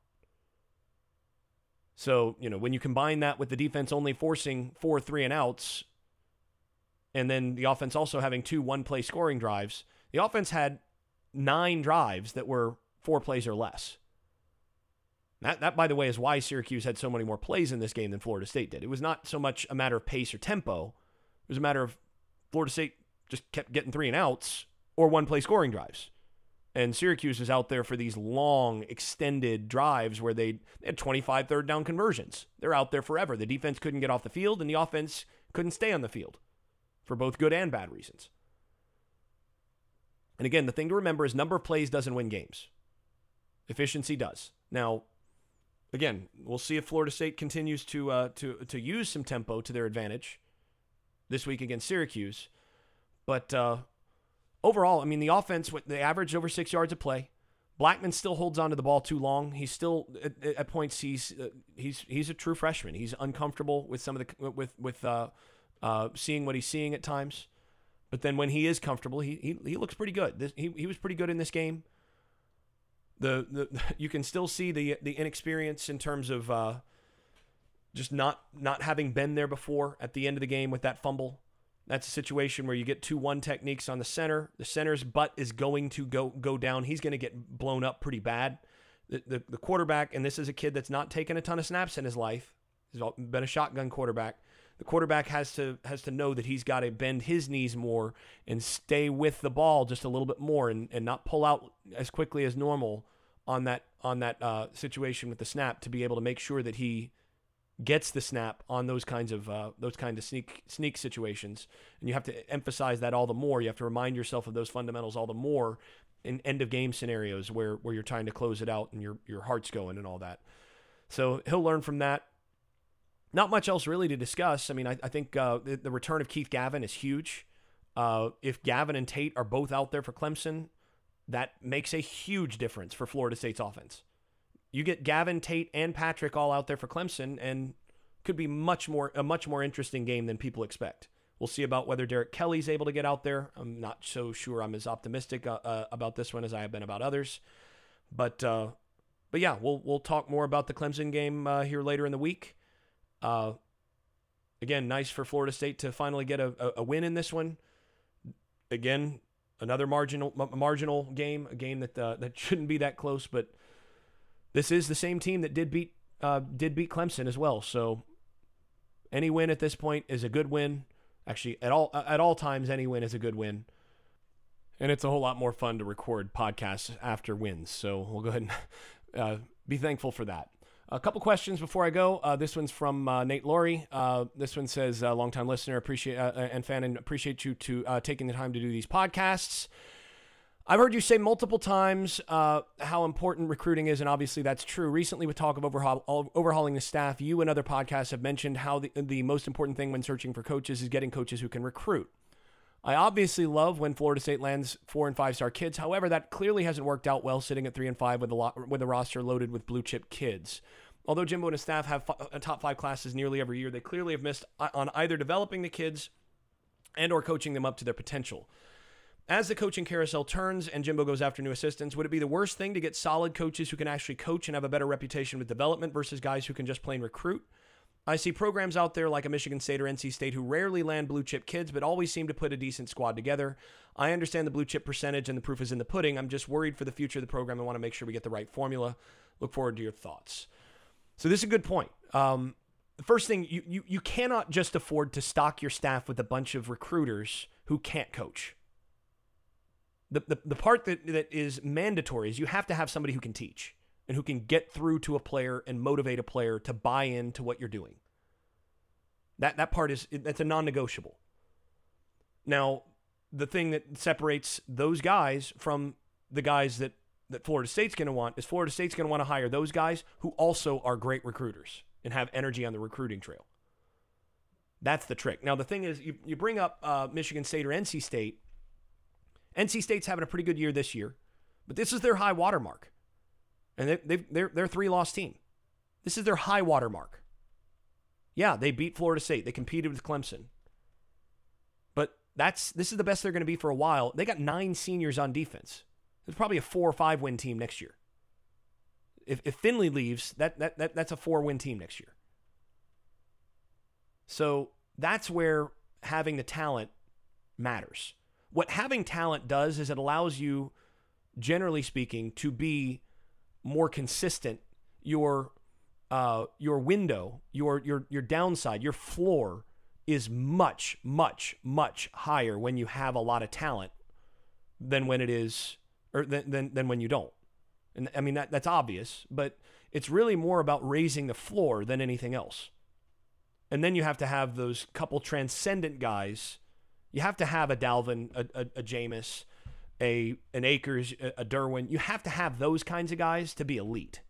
So, when you combine that with the defense only forcing 4 3-and-outs, and then the offense also having 2 one-play scoring drives, the offense had 9 drives that were 4 plays or less. That, by the way, is why Syracuse had so many more plays in this game than Florida State did. It was not so much a matter of pace or tempo. It was a matter of Florida State just kept getting 3-and-outs or one-play scoring drives. And Syracuse was out there for these long, extended drives where they had 25 third-down conversions. They're out there forever. The defense couldn't get off the field, and the offense couldn't stay on the field for both good and bad reasons. And again, the thing to remember is number of plays doesn't win games. Efficiency does. Now, again, we'll see if Florida State continues to use some tempo to their advantage this week against Syracuse. But overall, the offense, they averaged over 6 yards a play. Blackman still holds onto the ball too long. He's still at points he's a true freshman. He's uncomfortable with some of the seeing what he's seeing at times. But then when he is comfortable, he looks pretty good. He was pretty good in this game. You can still see the inexperience in terms of just not having been there before at the end of the game with that fumble. That's a situation where you get 2-1 techniques on the center. The center's butt is going to go down. He's going to get blown up pretty bad. The quarterback, and this is a kid that's not taken a ton of snaps in his life. He's been a shotgun quarterback. The quarterback has to know that he's got to bend his knees more and stay with the ball just a little bit more and not pull out as quickly as normal on that situation with the snap, to be able to make sure that he gets the snap on those kinds of sneak situations. And you have to emphasize that all the more. You have to remind yourself of those fundamentals all the more in end of game scenarios where you're trying to close it out and your heart's going and all that. So he'll learn from that. Not much else really to discuss. I mean, I think the return of Keith Gavin is huge. If Gavin and Tate are both out there for Clemson, that makes a huge difference for Florida State's offense. You get Gavin, Tate, and Patrick all out there for Clemson, and could be a much more interesting game than people expect. We'll see about whether Derek Kelly's able to get out there. I'm not so sure I'm as optimistic about this one as I have been about others. But yeah, we'll talk more about the Clemson game here later in the week. Again, nice for Florida State to finally get a win in this one. Again, another marginal game, a game that shouldn't be that close, but this is the same team that did beat Clemson as well. So any win at this point is a good win. Actually, at all times, any win is a good win. And it's a whole lot more fun to record podcasts after wins. So we'll go ahead and be thankful for that. A couple questions before I go. This one's from Nate Laurie. This one says, longtime listener, appreciate and fan, and appreciate you taking the time to do these podcasts. I've heard you say multiple times how important recruiting is, and obviously that's true. Recently, with talk of overhauling the staff, you and other podcasts have mentioned how the most important thing when searching for coaches is getting coaches who can recruit. I obviously love when Florida State lands 4- and 5-star kids. However, that clearly hasn't worked out well, sitting at 3 and 5 with a roster loaded with blue chip kids. Although Jimbo and his staff have top 5 classes nearly every year, they clearly have missed on either developing the kids and or coaching them up to their potential. As the coaching carousel turns and Jimbo goes after new assistants, would it be the worst thing to get solid coaches who can actually coach and have a better reputation with development versus guys who can just plain recruit? I see programs out there like a Michigan State or NC State who rarely land blue chip kids, but always seem to put a decent squad together. I understand the blue chip percentage and the proof is in the pudding. I'm just worried for the future of the program and want to make sure we get the right formula. Look forward to your thoughts. So this is a good point. The first thing, you cannot just afford to stock your staff with a bunch of recruiters who can't coach. The part that is mandatory is you have to have somebody who can teach and who can get through to a player and motivate a player to buy into what you're doing. That part that's a non-negotiable. Now, the thing that separates those guys from the guys that Florida State's going to want is Florida State's going to want to hire those guys who also are great recruiters and have energy on the recruiting trail. That's the trick. Now, the thing is, you bring up Michigan State or NC State. NC State's having a pretty good year this year, but this is their high water mark. And they're a 3-loss team. This is their high water mark. Yeah, they beat Florida State. They competed with Clemson. But this is the best they're going to be for a while. They got 9 seniors on defense. It's probably a 4 or 5 win team next year. If Finley leaves, that's a 4-win team next year. So that's where having the talent matters. What having talent does is it allows you, generally speaking, to be more consistent. Your window, your downside, your floor is much, much, much higher when you have a lot of talent than when it is, or than when you don't. And I mean that's obvious, but it's really more about raising the floor than anything else. And then you have to have those couple transcendent guys. You have to have a Dalvin, a Jameis, an Akers, a Derwin. You have to have those kinds of guys to be elite.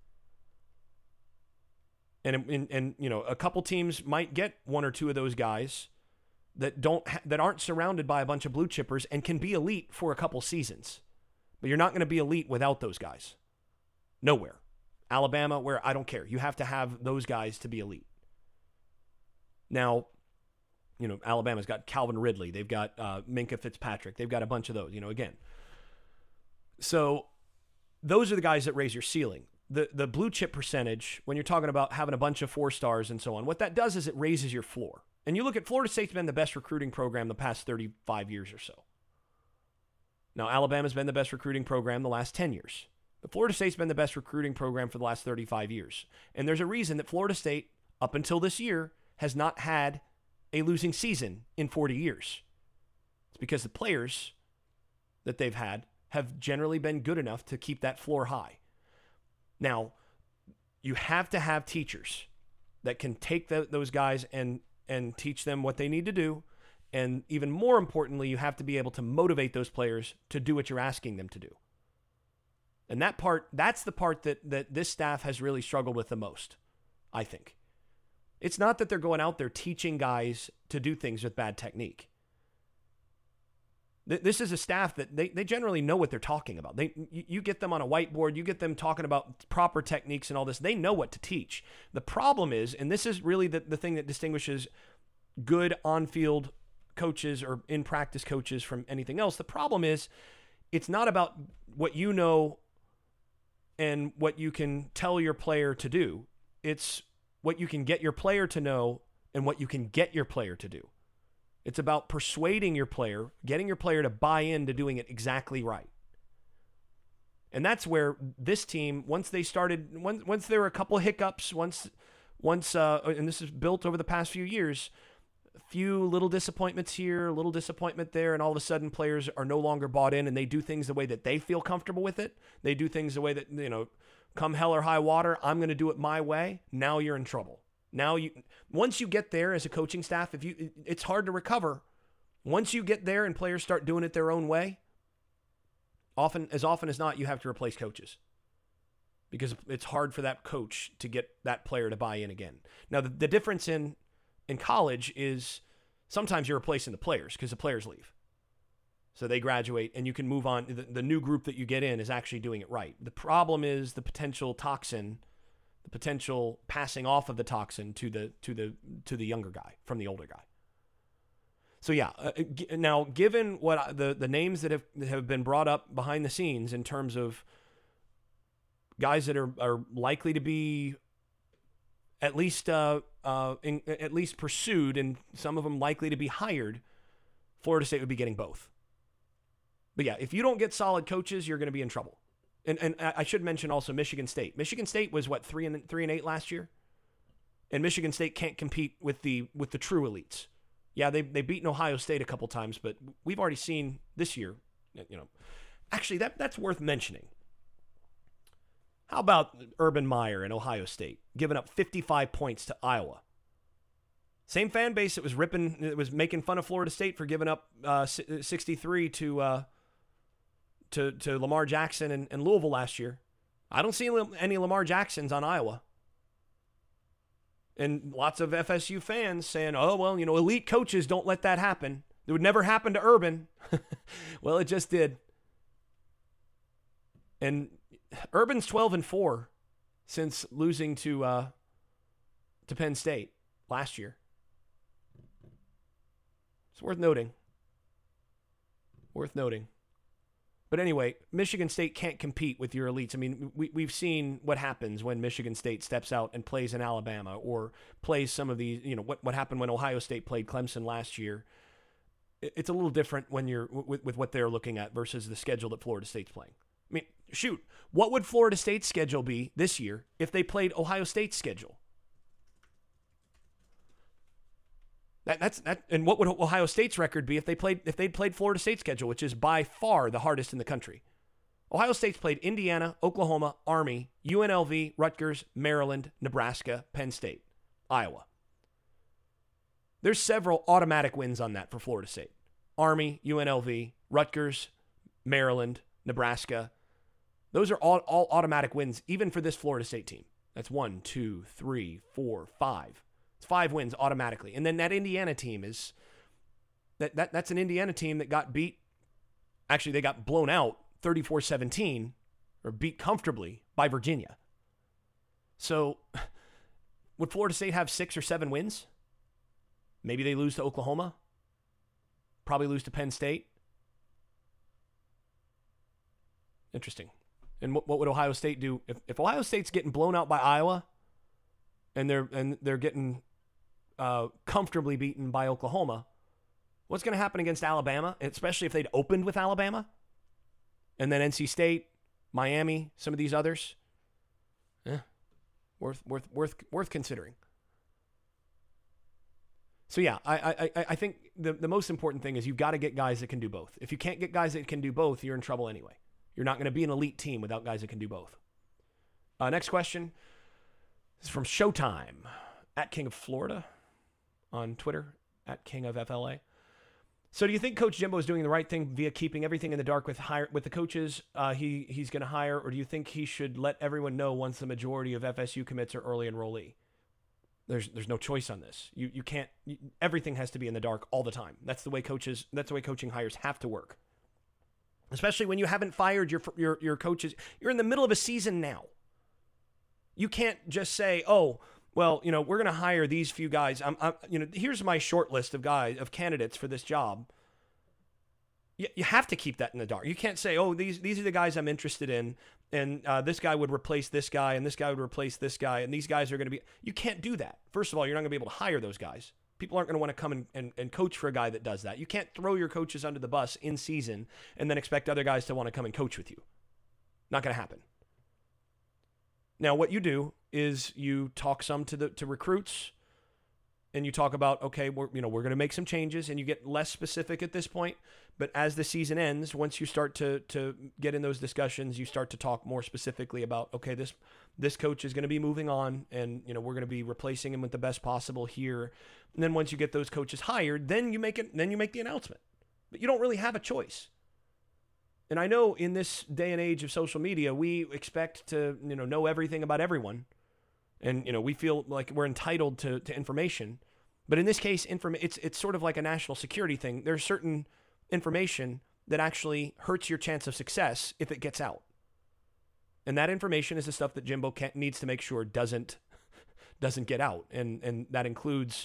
And you know, a couple teams might get 1 or 2 of those guys that aren't surrounded by a bunch of blue chippers and can be elite for a couple seasons. But you're not going to be elite without those guys. Nowhere. Alabama, where I don't care. You have to have those guys to be elite. Now, you know, Alabama's got Calvin Ridley. They've got Minkah Fitzpatrick. They've got a bunch of those, you know, again. So those are the guys that raise your ceiling. The blue chip percentage, when you're talking about having a bunch of 4 stars and so on, what that does is it raises your floor. And you look at Florida State's been the best recruiting program the past 35 years or so. Now, Alabama's been the best recruiting program the last 10 years. But Florida State's been the best recruiting program for the last 35 years. And there's a reason that Florida State, up until this year, has not had a losing season in 40 years. It's because the players that they've had have generally been good enough to keep that floor high. Now, you have to have teachers that can take those guys and teach them what they need to do. And even more importantly, you have to be able to motivate those players to do what you're asking them to do. And that's the part that this staff has really struggled with the most, I think. It's not that they're going out there teaching guys to do things with bad technique. This is a staff that they generally know what they're talking about. You get them on a whiteboard, you get them talking about proper techniques and all this. They know what to teach. The problem is, and this is really the thing that distinguishes good on-field coaches or in-practice coaches from anything else. The problem is, it's not about what you know and what you can tell your player to do. It's what you can get your player to know and what you can get your player to do. It's about persuading your player, getting your player to buy into doing it exactly right. And that's where this team, once there were a couple of hiccups, once, and this is built over the past few years, a few little disappointments here, a little disappointment there, and all of a sudden players are no longer bought in and they do things the way that they feel comfortable with it. They do things the way that, come hell or high water, I'm going to do it my way. Now you're in trouble. Once you get there as a coaching staff, it's hard to recover. Once you get there and players start doing it their own way, often as not, you have to replace coaches because it's hard for that coach to get that player to buy in again. Now, the difference in college is sometimes you're replacing the players because the players leave. So they graduate and you can move on. The new group that you get in is actually doing it right. The problem is the potential toxin, the potential passing off of the toxin to the younger guy from the older guy. So yeah, now given what the names that have been brought up behind the scenes in terms of guys that are likely to be at least pursued and some of them likely to be hired, Florida State would be getting both. But yeah, if you don't get solid coaches, you're going to be in trouble. And I should mention also Michigan State. Michigan State was 3-8 last year, and Michigan State can't compete with the true elites. Yeah, they've beaten Ohio State a couple times, but we've already seen this year. Actually that's worth mentioning. How about Urban Meyer in Ohio State giving up 55 points to Iowa? Same fan base that was making fun of Florida State for giving up 63 to Lamar Jackson and Louisville last year. I don't see any Lamar Jacksons on Iowa. And lots of FSU fans saying, oh, well, elite coaches don't let that happen. It would never happen to Urban. Well, it just did. And Urban's 12-4 since losing to Penn State last year. It's worth noting. But anyway, Michigan State can't compete with your elites. I mean, we've seen what happens when Michigan State steps out and plays in Alabama or plays some of these, what happened when Ohio State played Clemson last year. It's a little different when you're with what they're looking at versus the schedule that Florida State's playing. I mean, shoot, what would Florida State's schedule be this year if they played Ohio State's schedule? And what would Ohio State's record be if they'd played Florida State's schedule, which is by far the hardest in the country? Ohio State's played Indiana, Oklahoma, Army, UNLV, Rutgers, Maryland, Nebraska, Penn State, Iowa. There's several automatic wins on that for Florida State. Army, UNLV, Rutgers, Maryland, Nebraska. Those are all automatic wins, even for this Florida State team. That's 1, 2, 3, 4, 5. It's 5 wins automatically. And then that Indiana team is that's an Indiana team that got beat. Actually, they got blown out 34-17 or beat comfortably by Virginia. So would Florida State have 6 or 7 wins? Maybe they lose to Oklahoma. Probably lose to Penn State. Interesting. And what would Ohio State do? If Ohio State's getting blown out by Iowa and they're getting comfortably beaten by Oklahoma, what's going to happen against Alabama, especially if they'd opened with Alabama? And then NC State, Miami, some of these others? Worth considering. So yeah, I think the most important thing is you've got to get guys that can do both. If you can't get guys that can do both, you're in trouble anyway. You're not going to be an elite team without guys that can do both. Next question is from Showtime, at King of Florida on Twitter, at King of FLA. So do you think Coach Jimbo is doing the right thing via keeping everything in the dark with the coaches he's going to hire, or do you think he should let everyone know once the majority of FSU commits are early enrollee? There's no choice on this. You can't. Everything has to be in the dark all the time. That's the way coaching hires have to work. Especially when you haven't fired your coaches. You're in the middle of a season now. You can't just say, "Oh, well, we're going to hire these few guys. Here's my short list of candidates for this job." You have to keep that in the dark. You can't say, "Oh, these are the guys I'm interested in, and this guy would replace this guy, and this guy would replace this guy, and these guys are going to be." You can't do that. First of all, you're not going to be able to hire those guys. People aren't going to want to come and coach for a guy that does that. You can't throw your coaches under the bus in season and then expect other guys to want to come and coach with you. Not going to happen. Now, what you do is you talk some to recruits, and you talk about, okay, we're going to make some changes, and you get less specific at this point. But as the season ends, once you start to get in those discussions, you start to talk more specifically about, okay, this coach is going to be moving on, and we're going to be replacing him with the best possible here. And then once you get those coaches hired, then you make the announcement. But you don't really have a choice. And I know in this day and age of social media, we expect to know everything about everyone, and we feel like we're entitled to information. But in this case, it's sort of like a national security thing. There's certain information that actually hurts your chance of success if it gets out. And that information is the stuff that Jimbo needs to make sure doesn't get out. And that includes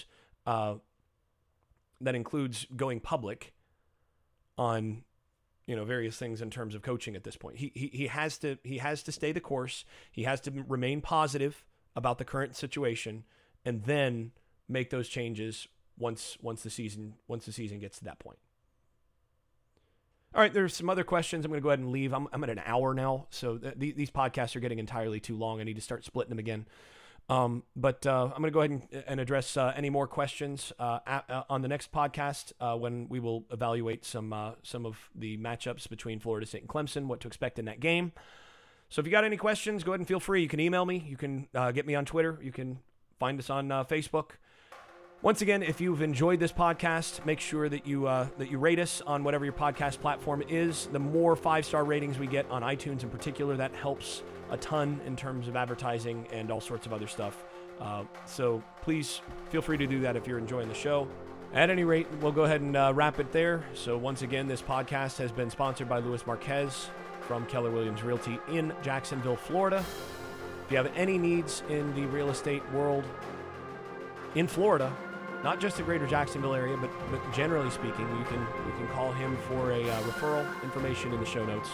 going public on various things in terms of coaching at this point. He has to stay the course. He has to remain positive about the current situation, and then make those changes once the season gets to that point. All right, there's some other questions. I'm going to go ahead and leave. I'm at an hour now, so these podcasts are getting entirely too long. I need to start splitting them again. But I'm going to go ahead and address any more questions on the next podcast when we will evaluate some of the matchups between Florida State and Clemson, what to expect in that game. So if you got any questions, go ahead and feel free. You can email me. You can get me on Twitter. You can find us on Facebook. Once again, if you've enjoyed this podcast, make sure that you rate us on whatever your podcast platform is. The more 5-star ratings we get on iTunes in particular, that helps a ton in terms of advertising and all sorts of other stuff. So please feel free to do that if you're enjoying the show. At any rate, we'll go ahead and wrap it there. So once again, this podcast has been sponsored by Luis Marquez from Keller Williams Realty in Jacksonville, Florida. If you have any needs in the real estate world in Florida, not just the greater Jacksonville area, but generally speaking, you can call him for a referral. Information in the show notes.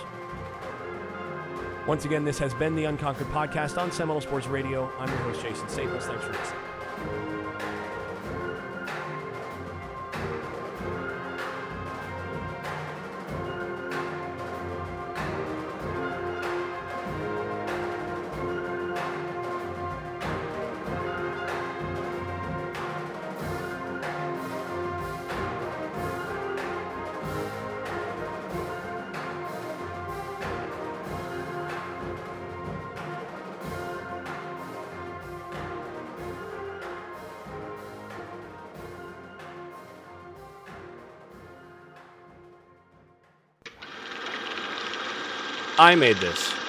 Once again, this has been the Unconquered Podcast on Seminole Sports Radio. I'm your host, Jason Staples. Thanks for listening. I made this.